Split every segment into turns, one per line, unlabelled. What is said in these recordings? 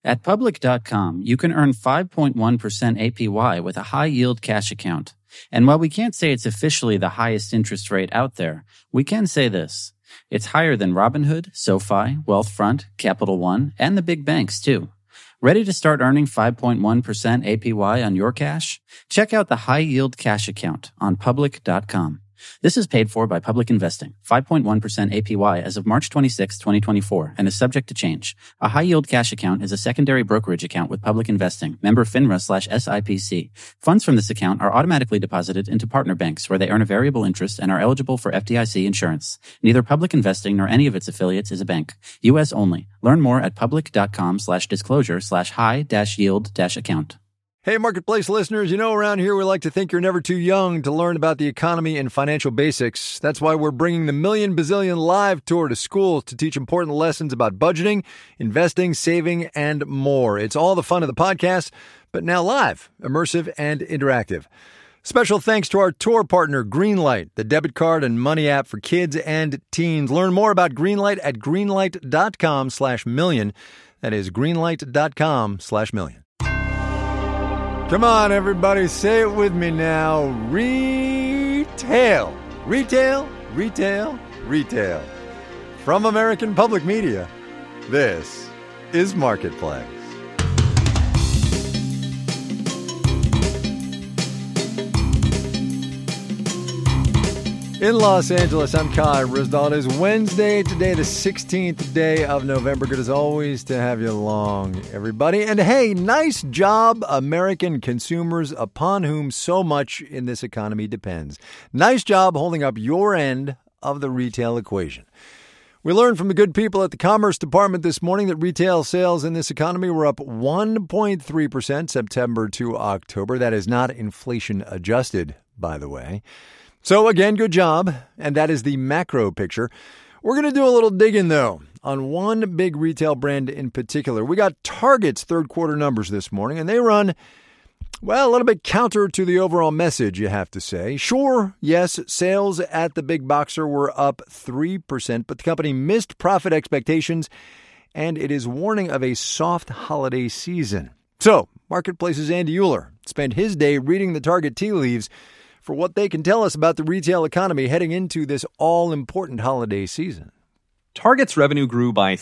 At Public.com, you can earn 5.1% APY with a high-yield cash account. And while we can't say it's officially the highest interest rate out there, we can say this. It's higher than Robinhood, SoFi, Wealthfront, Capital One, and the big banks, too. Ready to start earning 5.1% APY on your cash? Check out the high-yield cash account on Public.com. This is paid for by Public Investing, 5.1% APY as of March 26, 2024, and is subject to change. A high-yield cash account is a secondary brokerage account with Public Investing, member FINRA/SIPC. Funds from this account are automatically deposited into partner banks where they earn a variable interest and are eligible for FDIC insurance. Neither Public Investing nor any of its affiliates is a bank. U.S. only. Learn more at public.com/disclosure/high-yield-account.
Hey, Marketplace listeners, around here we like to think you're never too young to learn about the economy and financial basics. That's why we're bringing the Million Bazillion Live Tour to schools to teach important lessons about budgeting, investing, saving, and more. It's all the fun of the podcast, but now live, immersive, and interactive. Special thanks to our tour partner, Greenlight, the debit card and money app for kids and teens. Learn more about Greenlight at greenlight.com/million. That is greenlight.com/million. Come on, everybody, say it with me now. Retail. Retail, retail, retail. From American Public Media, this is Marketplace. In Los Angeles, I'm Kai Ryssdal. It is Wednesday today, the 16th day of November. Good as always to have you along, everybody. And hey, nice job, American consumers, upon whom so much in this economy depends. Nice job holding up your end of the retail equation. We learned from the good people at the Commerce Department this morning that retail sales in this economy were up 1.3% September to October. That is not inflation adjusted, by the way. So again, good job. And that is the macro picture. We're going to do a little digging, though, on one big retail brand in particular. We got Target's third quarter numbers this morning, and they run, well, a little bit counter to the overall message, you have to say. Sure, yes, sales at the big boxer were up 3%, but the company missed profit expectations, and it is warning of a soft holiday season. So, Marketplace's Andy Euler spent his day reading the Target tea leaves for what they can tell us about the retail economy heading into this all-important holiday season.
Target's revenue grew by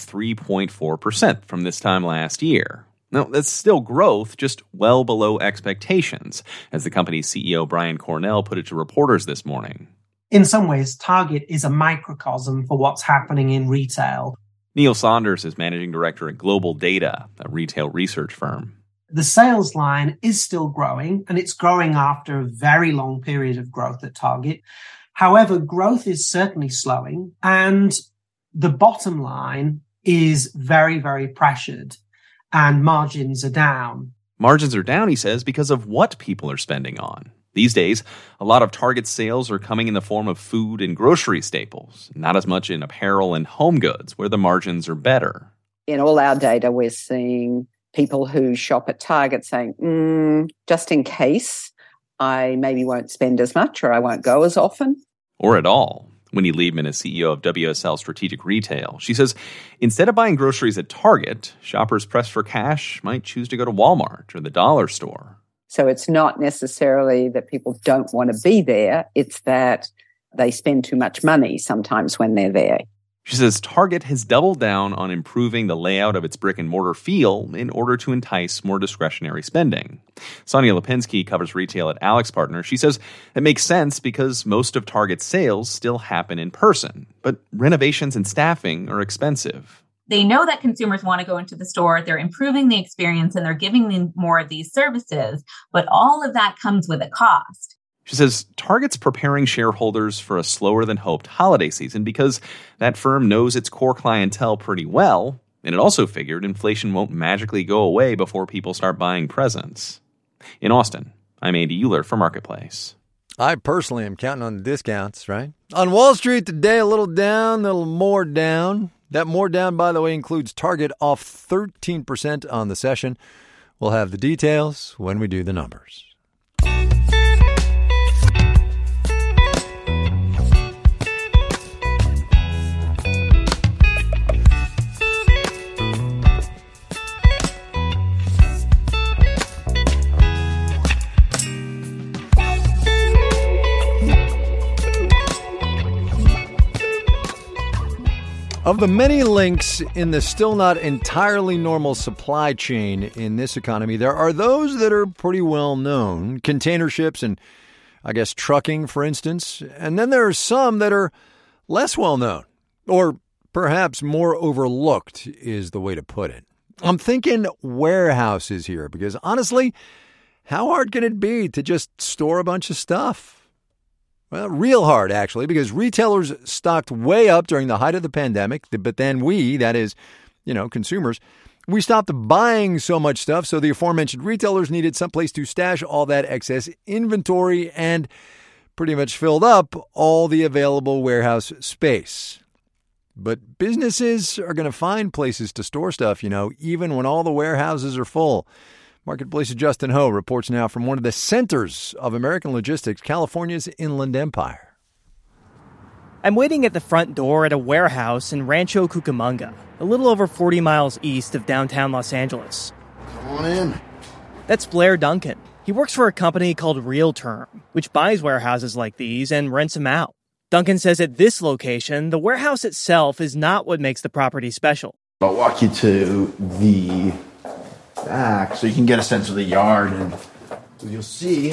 3.4% from this time last year. Now, that's still growth, just well below expectations, as the company's CEO Brian Cornell put it to reporters this morning.
In some ways, Target is a microcosm for what's happening in retail.
Neil Saunders is managing director at Global Data, a retail research firm.
The sales line is still growing, and it's growing after a very long period of growth at Target. However, growth is certainly slowing, and the bottom line is very, very pressured, and margins are down.
Margins are down, he says, because of what people are spending on. These days, a lot of Target's sales are coming in the form of food and grocery staples, not as much in apparel and home goods, where the margins are better.
In all our data, we're seeing people who shop at Target saying, just in case, I maybe won't spend as much or I won't go as often.
Or at all. Winnie Liebman is CEO of WSL Strategic Retail. She says instead of buying groceries at Target, shoppers pressed for cash might choose to go to Walmart or the dollar store.
So it's not necessarily that people don't want to be there. It's that they spend too much money sometimes when they're there.
She says Target has doubled down on improving the layout of its brick-and-mortar feel in order to entice more discretionary spending. Sonia Lipinski covers retail at AlixPartners. She says it makes sense because most of Target's sales still happen in person, but renovations and staffing are expensive.
They know that consumers want to go into the store, they're improving the experience, and they're giving them more of these services, but all of that comes with a cost.
She says Target's preparing shareholders for a slower-than-hoped holiday season because that firm knows its core clientele pretty well, and it also figured inflation won't magically go away before people start buying presents. In Austin, I'm Andy Euler for Marketplace.
I personally am counting on the discounts, right? On Wall Street today, a little down, a little more down. That more down, by the way, includes Target off 13% on the session. We'll have the details when we do the numbers. Of the many links in the still not entirely normal supply chain in this economy, there are those that are pretty well known. Container ships and, I guess, trucking, for instance. And then there are some that are less well known, or perhaps more overlooked is the way to put it. I'm thinking warehouses here because, honestly, how hard can it be to just store a bunch of stuff? Well, real hard, actually, because retailers stocked way up during the height of the pandemic. But then we, that is, consumers, we stopped buying so much stuff. So the aforementioned retailers needed someplace to stash all that excess inventory and pretty much filled up all the available warehouse space. But businesses are going to find places to store stuff, even when all the warehouses are full. Marketplace's Justin Ho reports now from one of the centers of American logistics, California's Inland Empire.
I'm waiting at the front door at a warehouse in Rancho Cucamonga, a little over 40 miles east of downtown Los Angeles.
Come on in.
That's Blair Duncan. He works for a company called RealTerm, which buys warehouses like these and rents them out. Duncan says at this location, the warehouse itself is not what makes the property special.
I'll walk you to the back so you can get a sense of the yard, and you'll see.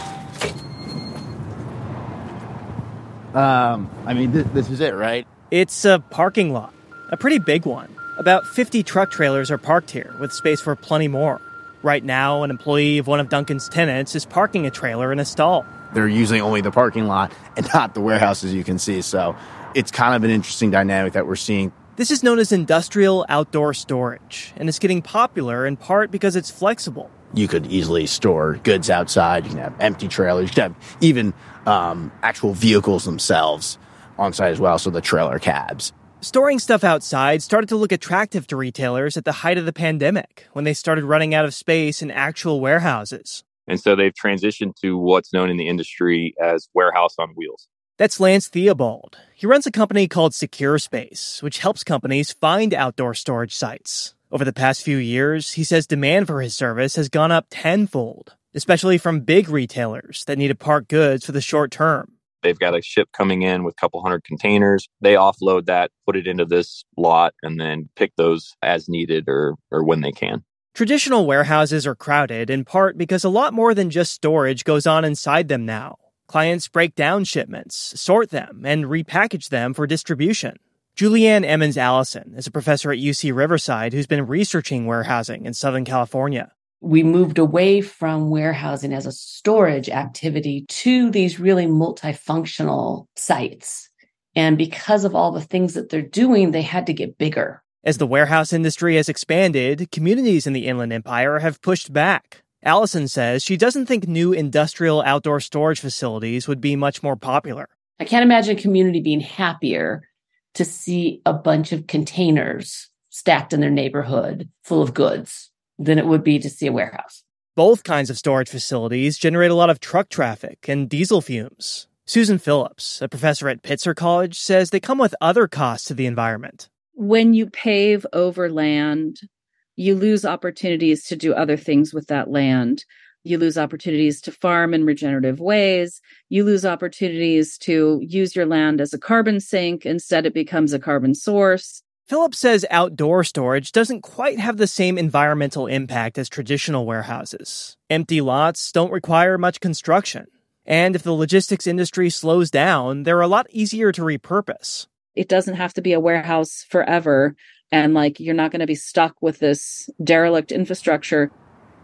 This is it, right?
It's a parking lot, a pretty big one. About 50 truck trailers are parked here, with space for plenty more. Right now, an employee of one of Duncan's tenants is parking a trailer in a stall.
They're using only the parking lot and not the warehouse, as you can see, so it's kind of an interesting dynamic that we're seeing.
This is known as industrial outdoor storage, and it's getting popular in part because it's flexible.
You could easily store goods outside. You can have empty trailers. You can have even actual vehicles themselves on site as well, so the trailer cabs.
Storing stuff outside started to look attractive to retailers at the height of the pandemic, when they started running out of space in actual warehouses.
And so they've transitioned to what's known in the industry as warehouse on wheels.
That's Lance Theobald. He runs a company called Secure Space, which helps companies find outdoor storage sites. Over the past few years, he says demand for his service has gone up tenfold, especially from big retailers that need to park goods for the short term.
They've got a ship coming in with a couple hundred containers. They offload that, put it into this lot, and then pick those as needed or when they can.
Traditional warehouses are crowded in part because a lot more than just storage goes on inside them now. Clients break down shipments, sort them, and repackage them for distribution. Julianne Emmons Allison is a professor at UC Riverside who's been researching warehousing in Southern California.
We moved away from warehousing as a storage activity to these really multifunctional sites. And because of all the things that they're doing, they had to get bigger.
As the warehouse industry has expanded, communities in the Inland Empire have pushed back. Allison says she doesn't think new industrial outdoor storage facilities would be much more popular.
I can't imagine a community being happier to see a bunch of containers stacked in their neighborhood full of goods than it would be to see a warehouse.
Both kinds of storage facilities generate a lot of truck traffic and diesel fumes. Susan Phillips, a professor at Pitzer College, says they come with other costs to the environment.
When you pave over land, you lose opportunities to do other things with that land. You lose opportunities to farm in regenerative ways. You lose opportunities to use your land as a carbon sink. Instead, it becomes a carbon source.
Phillips says outdoor storage doesn't quite have the same environmental impact as traditional warehouses. Empty lots don't require much construction. And if the logistics industry slows down, they're a lot easier to repurpose.
It doesn't have to be a warehouse forever. And you're not going to be stuck with this derelict infrastructure.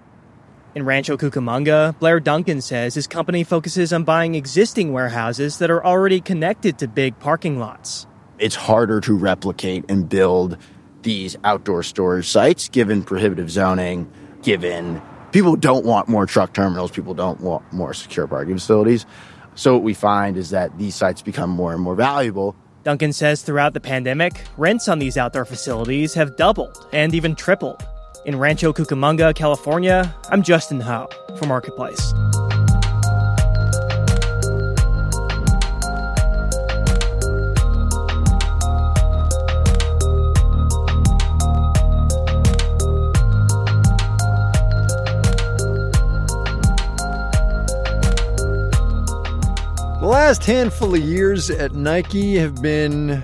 In Rancho Cucamonga, Blair Duncan says his company focuses on buying existing warehouses that are already connected to big parking lots.
It's harder to replicate and build these outdoor storage sites, given prohibitive zoning, given people don't want more truck terminals, people don't want more secure parking facilities. So what we find is that these sites become more and more valuable.
Duncan says throughout the pandemic, rents on these outdoor facilities have doubled and even tripled. In Rancho Cucamonga, California, I'm Justin Ho for Marketplace.
The last handful of years at Nike have been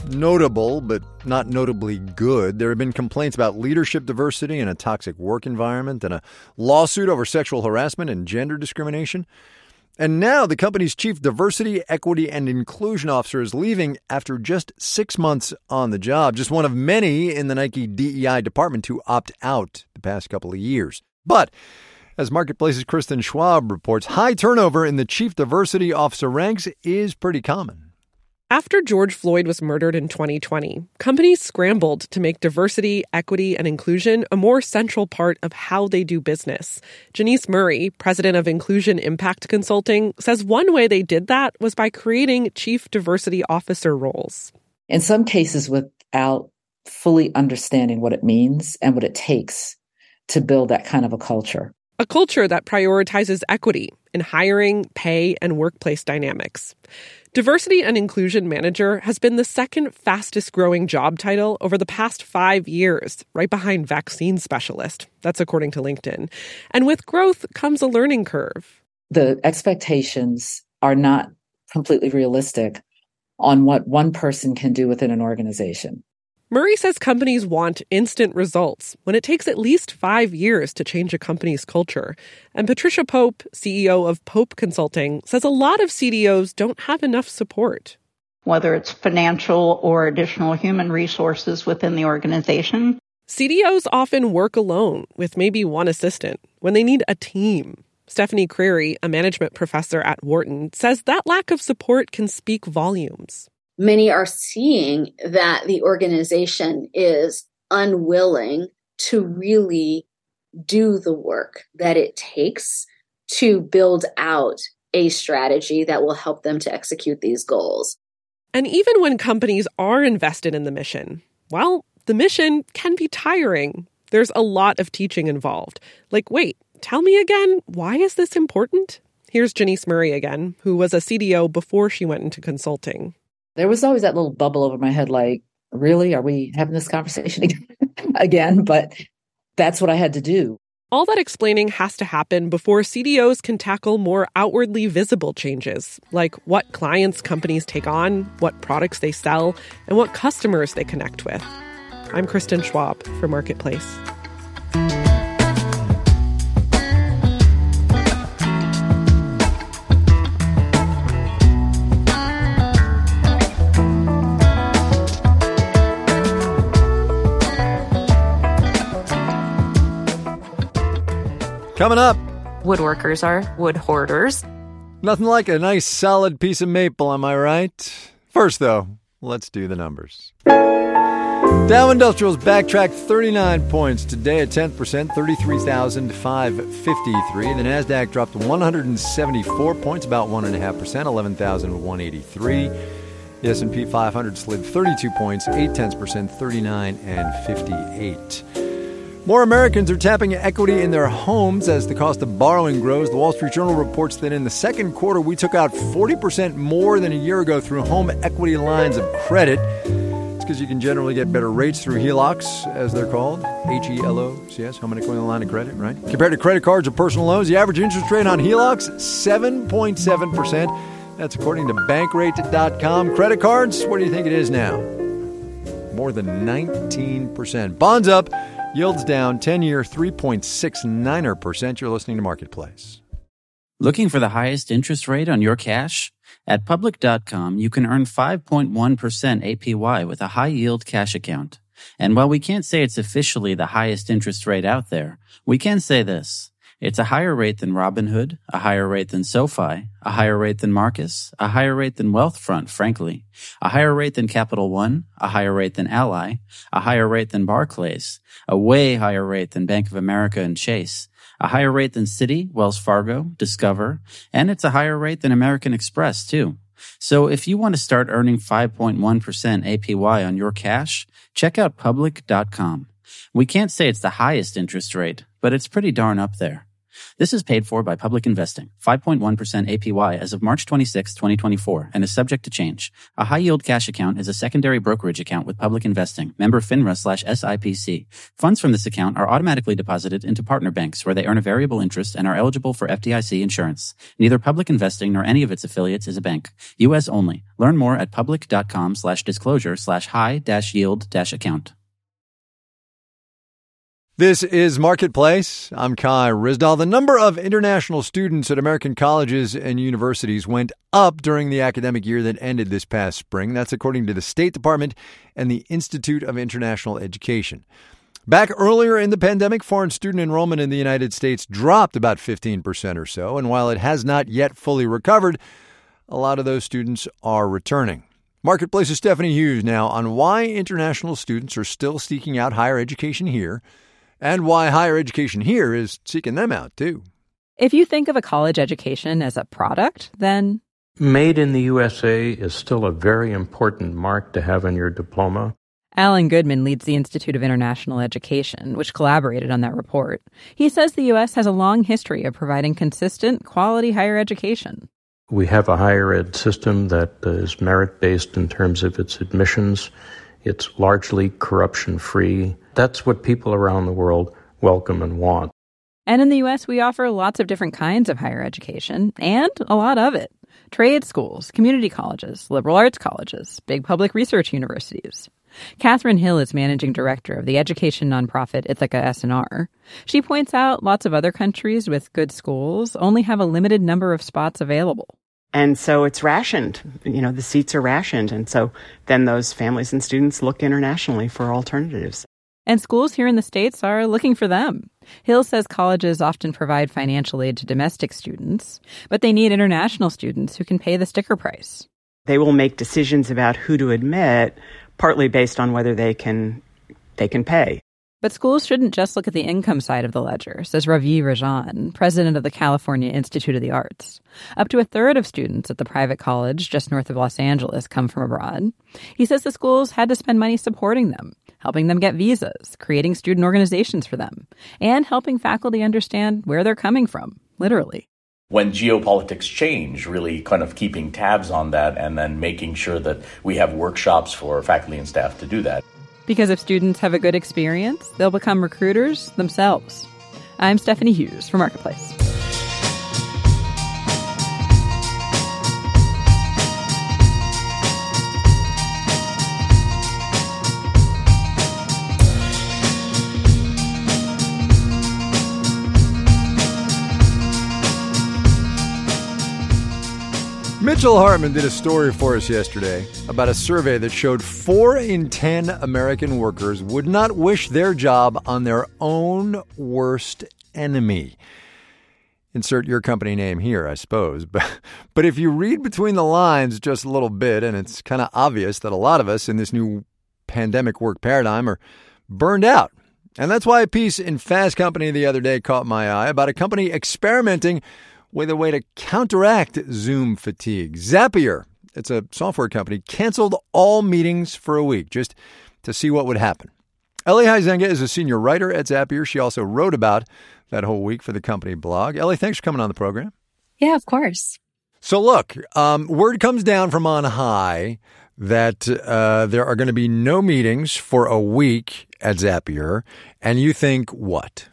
notable, but not notably good. There have been complaints about leadership diversity in a toxic work environment and a lawsuit over sexual harassment and gender discrimination. And now the company's chief diversity, equity, and inclusion officer is leaving after just 6 months on the job, just one of many in the Nike DEI department to opt out the past couple of years. But as Marketplace's Kristen Schwab reports, high turnover in the chief diversity officer ranks is pretty common.
After George Floyd was murdered in 2020, companies scrambled to make diversity, equity, and inclusion a more central part of how they do business. Janice Murray, president of Inclusion Impact Consulting, says one way they did that was by creating chief diversity officer roles.
In some cases, without fully understanding what it means and what it takes to build that kind of a culture.
A culture that prioritizes equity in hiring, pay, and workplace dynamics. Diversity and Inclusion Manager has been the second fastest growing job title over the past 5 years, right behind Vaccine Specialist. That's according to LinkedIn. And with growth comes a learning curve.
The expectations are not completely realistic on what one person can do within an organization.
Murray says companies want instant results when it takes at least 5 years to change a company's culture. And Patricia Pope, CEO of Pope Consulting, says a lot of CDOs don't have enough support.
Whether it's financial or additional human resources within the organization.
CDOs often work alone with maybe one assistant when they need a team. Stephanie Creary, a management professor at Wharton, says that lack of support can speak volumes.
Many are seeing that the organization is unwilling to really do the work that it takes to build out a strategy that will help them to execute these goals.
And even when companies are invested in the mission, well, the mission can be tiring. There's a lot of teaching involved. Like, wait, tell me again, why is this important? Here's Janice Murray again, who was a CDO before she went into consulting.
There was always that little bubble over my head, like, really? Are we having this conversation again? But that's what I had to do.
All that explaining has to happen before CDOs can tackle more outwardly visible changes, like what clients companies take on, what products they sell, and what customers they connect with. I'm Kristen Schwab for Marketplace.
Coming up.
Woodworkers are wood hoarders.
Nothing like a nice solid piece of maple, am I right? First, though, let's do the numbers. Dow Industrials backtracked 39 points today at 10%, 33,553. The NASDAQ dropped 174 points, about 1.5%, 11,183. The S&P 500 slid 32 points, 0.8%, 39 and 58. More Americans are tapping equity in their homes as the cost of borrowing grows. The Wall Street Journal reports that in the second quarter, we took out 40% more than a year ago through home equity lines of credit. It's because you can generally get better rates through HELOCs, as they're called. HELOCs, home equity line of credit, right? Compared to credit cards or personal loans, the average interest rate on HELOCs, 7.7%. That's according to Bankrate.com. Credit cards, what do you think it is now? More than 19%. Bonds up. Yields down, 10-year, 3.69%. You're listening to Marketplace.
Looking for the highest interest rate on your cash? At Public.com, you can earn 5.1% APY with a high-yield cash account. And while we can't say it's officially the highest interest rate out there, we can say this. It's a higher rate than Robinhood, a higher rate than SoFi, a higher rate than Marcus, a higher rate than Wealthfront, frankly, a higher rate than Capital One, a higher rate than Ally, a higher rate than Barclays, a way higher rate than Bank of America and Chase, a higher rate than Citi, Wells Fargo, Discover, and it's a higher rate than American Express, too. So if you want to start earning 5.1% APY on your cash, check out Public.com. We can't say it's the highest interest rate, but it's pretty darn up there. This is paid for by Public Investing, 5.1% APY as of March 26, 2024, and is subject to change. A high-yield cash account is a secondary brokerage account with Public Investing, member FINRA/SIPC. Funds from this account are automatically deposited into partner banks where they earn a variable interest and are eligible for FDIC insurance. Neither Public Investing nor any of its affiliates is a bank. U.S. only. Learn more at public.com/disclosure/high-yield-account.
This is Marketplace. I'm Kai Ryssdal. The number of international students at American colleges and universities went up during the academic year that ended this past spring. That's according to the State Department and the Institute of International Education. Back earlier in the pandemic, foreign student enrollment in the United States dropped about 15% or so. And while it has not yet fully recovered, a lot of those students are returning. Marketplace's Stephanie Hughes now on why international students are still seeking out higher education here, and why higher education here is seeking them out, too.
If you think of a college education as a product, then
Made in the USA is still a very important mark to have in your diploma.
Alan Goodman leads the Institute of International Education, which collaborated on that report. He says the U.S. has a long history of providing consistent, quality higher education.
We have a higher ed system that is merit-based in terms of its admissions. It's largely corruption-free. That's what people around the world welcome and want.
And in the U.S., we offer lots of different kinds of higher education, and a lot of it. Trade schools, community colleges, liberal arts colleges, big public research universities. Catherine Hill is managing director of the education nonprofit Ithaca S&R. She points out lots of other countries with good schools only have a limited number of spots available.
And so it's rationed. The seats are rationed. And so then those families and students look internationally for alternatives.
And schools here in the States are looking for them. Hill says colleges often provide financial aid to domestic students, but they need international students who can pay the sticker price.
They will make decisions about who to admit, partly based on whether they can pay.
But schools shouldn't just look at the income side of the ledger, says Ravi Rajan, president of the California Institute of the Arts. Up to a third of students at the private college just north of Los Angeles come from abroad. He says the schools had to spend money supporting them, helping them get visas, creating student organizations for them, and helping faculty understand where they're coming from, literally.
When geopolitics change, really kind of keeping tabs on that and then making sure that we have workshops for faculty and staff to do that.
Because if students have a good experience, they'll become recruiters themselves. I'm Stephanie Hughes for Marketplace.
Mitchell Hartman did a story for us yesterday about a survey that showed 4 in 10 American workers would not wish their job on their own worst enemy. Insert your company name here, I suppose. But if you read between the lines just a little bit, and it's kind of obvious that a lot of us in this new pandemic work paradigm are burned out. And that's why a piece in Fast Company the other day caught my eye about a company experimenting with a way to counteract Zoom fatigue. Zapier, it's a software company, canceled all meetings for a week just to see what would happen. Ellie Huizenga is a senior writer at Zapier. She also wrote about that whole week for the company blog. Ellie, thanks for coming on the program.
Yeah, of course.
So look, word comes down from on high that there are going to be no meetings for a week at Zapier. And you think what?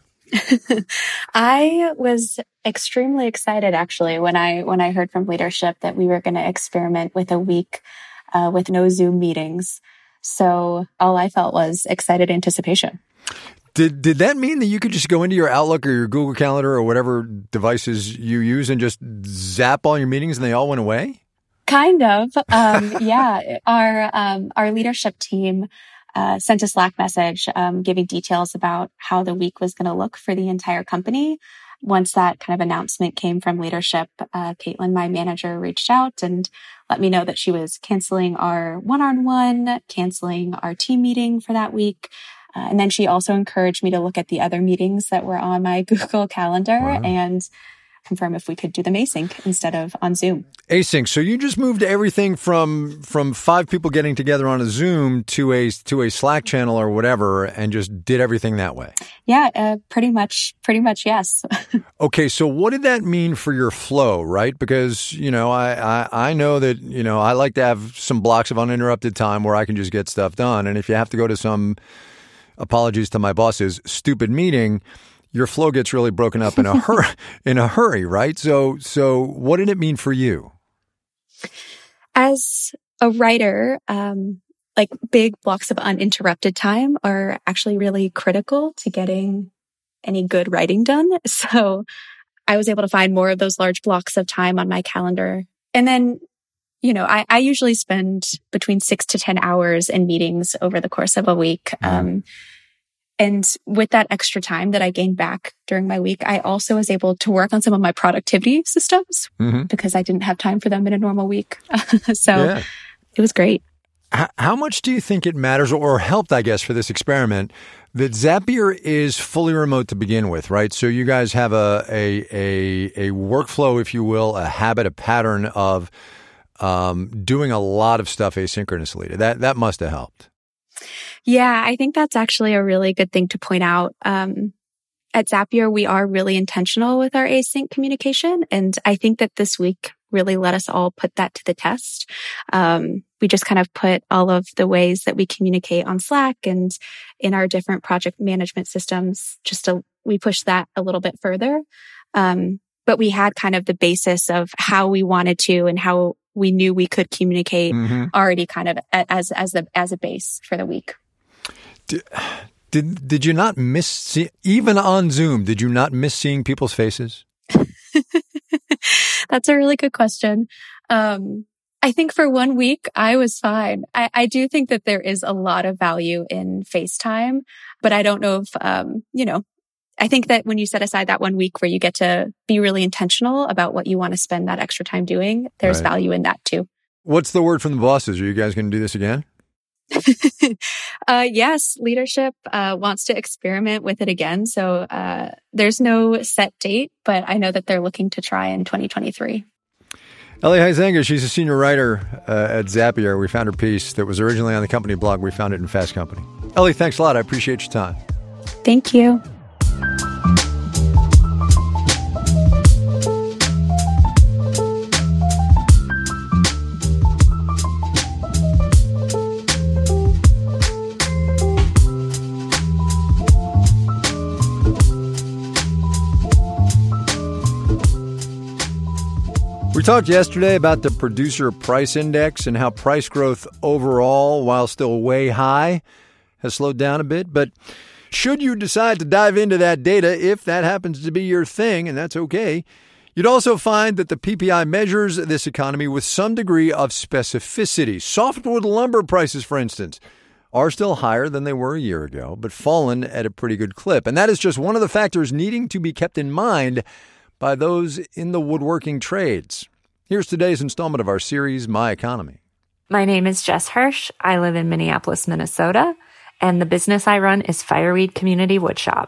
I was extremely excited, actually, when I heard from leadership that we were going to experiment with a week with no Zoom meetings. So all I felt was excited anticipation.
Did that mean that you could just go into your Outlook or your Google Calendar or whatever devices you use and just zap all your meetings and they all went away?
Kind of. Yeah. Our leadership team sent a Slack message giving details about how the week was going to look for the entire company. Once that kind of announcement came from leadership, Caitlin, my manager, reached out and let me know that she was canceling our one-on-one, canceling our team meeting for that week. And then she also encouraged me to look at the other meetings that were on my Google Calendar. Wow. And confirm if we could do them async instead of on Zoom.
Async. So you just moved everything from 5 people getting together on a Zoom to a Slack channel or whatever, and just did everything that way.
Yeah, pretty much, yes.
Okay, so what did that mean for your flow, right? Because, I know that, I like to have some blocks of uninterrupted time where I can just get stuff done. And if you have to go to some, apologies to my bosses, stupid meeting, your flow gets really broken up in a hurry, right? So what did it mean for you?
As a writer, like big blocks of uninterrupted time are actually really critical to getting any good writing done. So I was able to find more of those large blocks of time on my calendar. And then, I usually spend between 6 to 10 hours in meetings over the course of a week. And with that extra time that I gained back during my week, I also was able to work on some of my productivity systems because I didn't have time for them in a normal week. So It was great.
How much do you think it matters or helped, I guess, for this experiment that Zapier is fully remote to begin with, right? So you guys have a workflow, if you will, a habit, a pattern of doing a lot of stuff asynchronously. That must have helped.
Yeah, I think that's actually a really good thing to point out. At Zapier, we are really intentional with our async communication. And I think that this week really let us all put that to the test. We just kind of put all of the ways that we communicate on Slack and in our different project management systems, we pushed that a little bit further. But we had kind of the basis of how we wanted to and how we knew we could communicate already kind of as a base for the week.
Did you not miss, even on Zoom, did you not miss seeing people's faces?
That's a really good question. I think for 1 week, I was fine. I do think that there is a lot of value in FaceTime, but I don't know if, I think that when you set aside that 1 week where you get to be really intentional about what you want to spend that extra time doing, there's value in that too.
What's the word from the bosses? Are you guys going to do this again?
Yes, leadership wants to experiment with it again. So there's no set date, but I know that they're looking to try in 2023.
Ellie Huizenga, she's a senior writer at Zapier. We found her piece that was originally on the company blog. We found it in Fast Company. Ellie, thanks a lot. I appreciate your time.
Thank you.
We talked yesterday about the Producer Price Index and how price growth overall, while still way high, has slowed down a bit. But should you decide to dive into that data, if that happens to be your thing, and that's okay, you'd also find that the PPI measures this economy with some degree of specificity. Softwood lumber prices, for instance, are still higher than they were a year ago, but fallen at a pretty good clip. And that is just one of the factors needing to be kept in mind by those in the woodworking trades. Here's today's installment of our series, My Economy.
My name is Jess Hirsch. I live in Minneapolis, Minnesota, and the business I run is Fireweed Community Woodshop.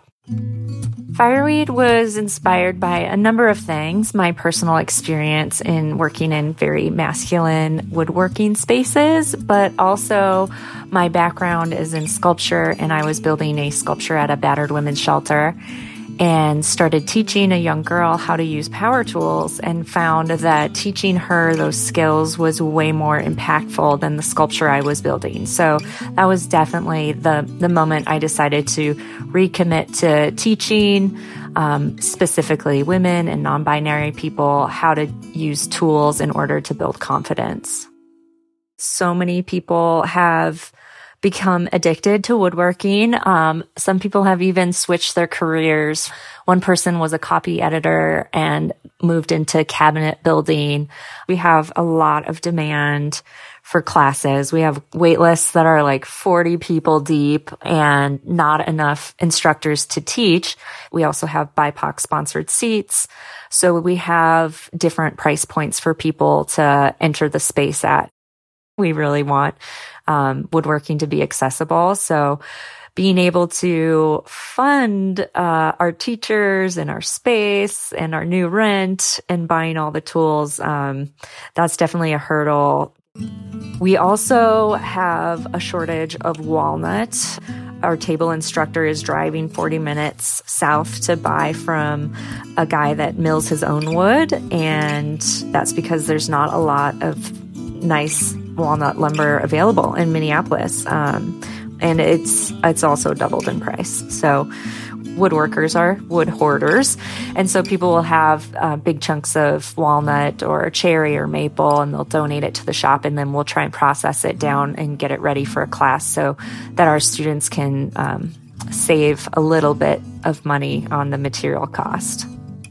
Fireweed was inspired by a number of things. My personal experience in working in very masculine woodworking spaces, but also my background is in sculpture, and I was building a sculpture at a battered women's shelter and started teaching a young girl how to use power tools and found that teaching her those skills was way more impactful than the sculpture I was building. So that was definitely the moment I decided to recommit to teaching specifically women and non-binary people how to use tools in order to build confidence. So many people have become addicted to woodworking. Some people have even switched their careers. One person was a copy editor and moved into cabinet building. We have a lot of demand for classes. We have wait lists that are like 40 people deep and not enough instructors to teach. We also have BIPOC sponsored seats. So we have different price points for people to enter the space at. We really want woodworking to be accessible. So being able to fund our teachers and our space and our new rent and buying all the tools, that's definitely a hurdle. We also have a shortage of walnut. Our table instructor is driving 40 minutes south to buy from a guy that mills his own wood, and that's because there's not a lot of nice walnut lumber available in Minneapolis. And it's also doubled in price. So woodworkers are wood hoarders. And so people will have big chunks of walnut or cherry or maple, and they'll donate it to the shop, and then we'll try and process it down and get it ready for a class so that our students can save a little bit of money on the material cost.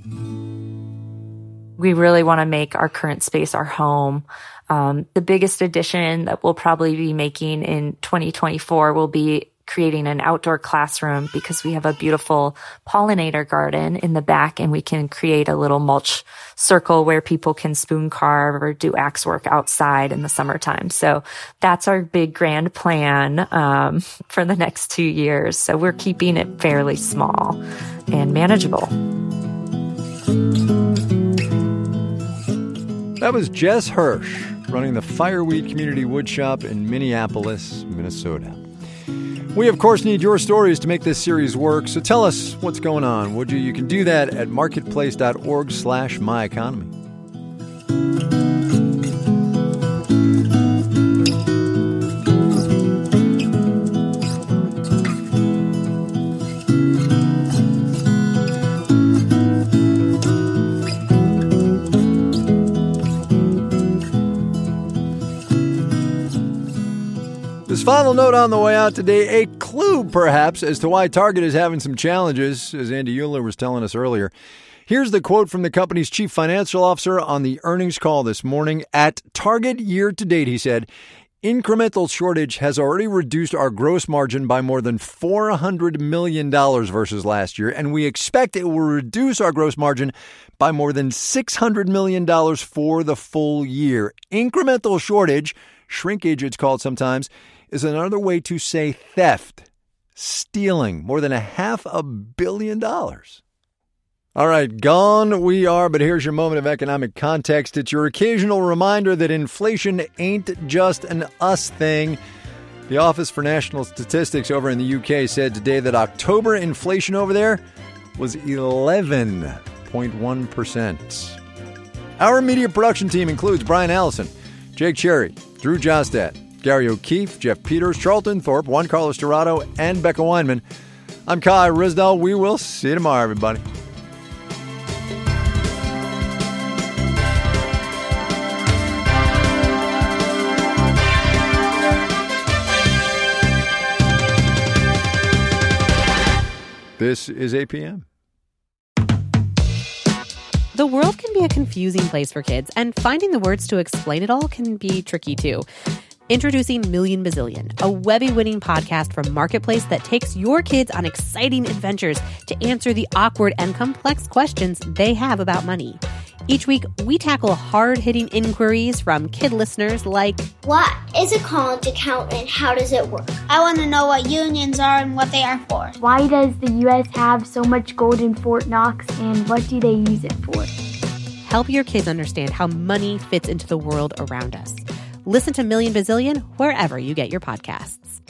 We really want to make our current space our home. The biggest addition that we'll probably be making in 2024 will be creating an outdoor classroom, because we have a beautiful pollinator garden in the back, and we can create a little mulch circle where people can spoon carve or do axe work outside in the summertime. So that's our big grand plan for the next 2 years. So we're keeping it fairly small and manageable.
That was Jess Hirsch, running the Fireweed Community Woodshop in Minneapolis, Minnesota. We, of course, need your stories to make this series work, so tell us what's going on, would you? You can do that at marketplace.org/myeconomy. This final note on the way out today, a clue perhaps as to why Target is having some challenges, as Andy Euler was telling us earlier. Here's the quote from the company's chief financial officer on the earnings call this morning. At Target year to date, he said, incremental shortage has already reduced our gross margin by more than $400 million versus last year, and we expect it will reduce our gross margin by more than $600 million for the full year. Incremental shortage, shrinkage it's called sometimes, is another way to say theft, stealing more than $500 million. All right, gone we are, but here's your moment of economic context. It's your occasional reminder that inflation ain't just an us thing. The Office for National Statistics over in the UK said today that October inflation over there was 11.1%. Our media production team includes Brian Allison, Jake Cherry, Drew Jostad, Gary O'Keefe, Jeff Peters, Charlton Thorpe, Juan Carlos Dorado, and Becca Weinman. I'm Kai Risdall. We will see you tomorrow, everybody. This is APM.
The world can be a confusing place for kids, and finding the words to explain it all can be tricky too. Introducing Million Bazillion, a Webby-winning podcast from Marketplace that takes your kids on exciting adventures to answer the awkward and complex questions they have about money. Each week, we tackle hard-hitting inquiries from kid listeners like,
what is a college account and how does it work? I want to know what unions are and what they are for.
Why does the U.S. have so much gold in Fort Knox, and what do they use it for?
Help your kids understand how money fits into the world around us. Listen to Million Bazillion wherever you get your podcasts.